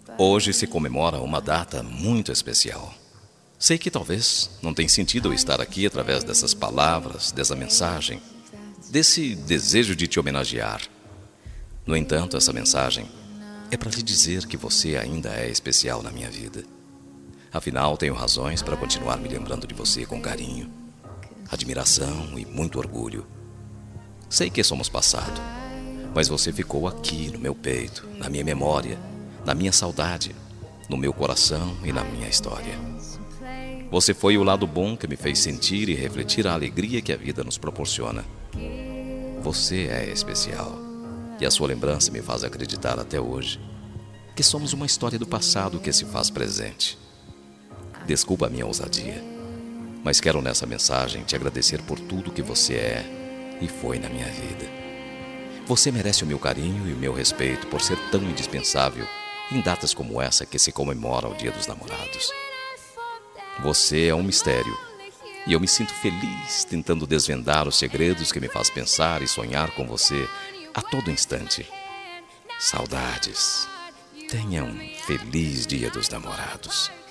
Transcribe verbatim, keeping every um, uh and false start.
Hoje se comemora uma data muito especial. Sei que talvez não tenha sentido eu estar aqui através dessas palavras, dessa mensagem, desse desejo de te homenagear. No entanto, essa mensagem é para lhe dizer que você ainda é especial na minha vida. Afinal, tenho razões para continuar me lembrando de você com carinho, admiração e muito orgulho. Sei que somos passado, mas você ficou aqui no meu peito, na minha memória, na minha saudade, no meu coração e na minha história. Você foi o lado bom que me fez sentir e refletir a alegria que a vida nos proporciona. Você é especial e a sua lembrança me faz acreditar até hoje que somos uma história do passado que se faz presente. Desculpa a minha ousadia, mas quero nessa mensagem te agradecer por tudo que você é e foi na minha vida. Você merece o meu carinho e o meu respeito por ser tão indispensável em datas como essa que se comemora o Dia dos Namorados. Você é um mistério e eu me sinto feliz tentando desvendar os segredos que me faz pensar e sonhar com você a todo instante. Saudades. Tenha um feliz Dia dos Namorados.